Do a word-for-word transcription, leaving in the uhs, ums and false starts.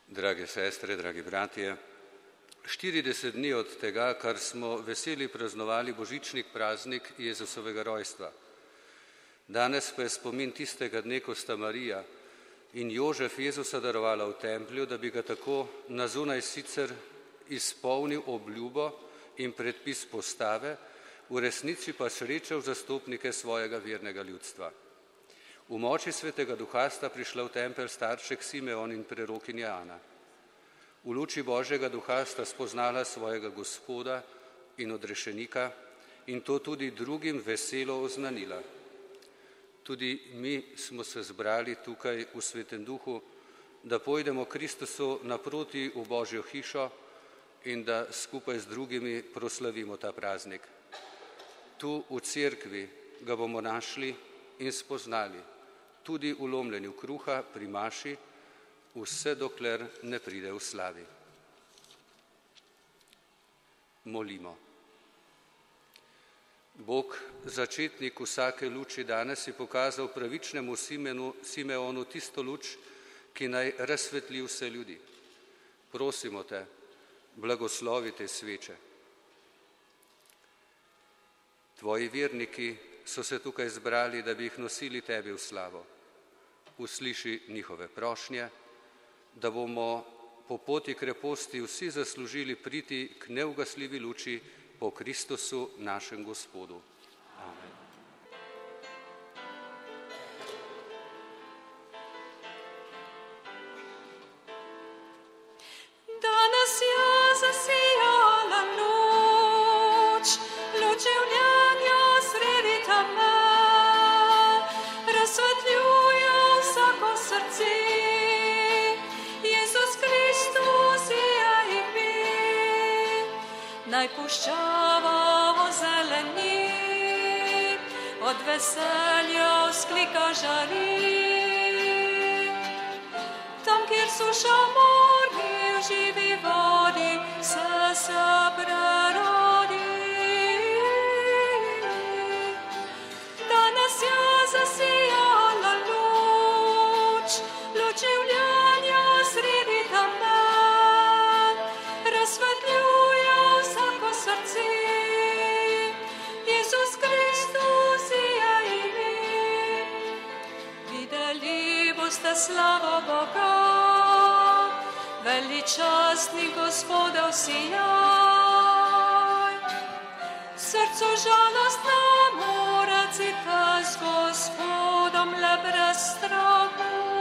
Drage sestre, dragi bratje, štirideset dni od tega, kar smo veseli praznovali božičnik praznik Jezusovega rojstva. Danes pa je spomin tistega dne, ko sta Marija in Jožef Jezusa darovala v templju, da bi ga tako na zunaj sicer izpolnil obljubo in predpis postave, v resnici pa srečal zastopnike svojega vernega ljudstva. V moči svetega duha sta prišla v tempelj starček Simeon in prerokinja Ana. V luči Božjega duha sta spoznala svojega Gospoda in odrešenika in to tudi drugim veselo oznanila. Tudi mi smo se zbrali tukaj v svetem duhu, da pojdemo Kristusu naproti v Božjo hišo in da skupaj z drugimi proslavimo ta praznik. Tu v cerkvi ga bomo našli in spoznali, tudi v lomljenju kruha pri maši, vse dokler ne pride v slavi. Molimo. Bog, začetnik vsake luči, danes je pokazal pravičnemu Simenu, Simeonu tisto luč, ki naj razsvetli vse ljudi. Prosimo te, blagoslovi te sveče. Tvoji verniki so se tukaj zbrali, da bi jih nosili tebi v slavo. Usliši njihove prošnje, da bomo po poti kreposti vsi zaslužili priti k neugasljivi luči po Kristusu našem Gospodu. Amen. Danes je zasijala luč, luč življenja sredi teme, razsvetljuje vsako srce. Jezus Kristus je ime, naj puščava ozeleni, od veselja vzklika žari. Tam, kjer suša mori, v živi vodi, se se prerodi. Danes je zasijala luč, luč življenja sredi teme, razsvetljuje vsako srce. Jezus Kristus je ime, videli boste slavo Boga, veličastni Gospodov sijaj. Srcu žalost ne more, recite z Gospodom le brez strahu.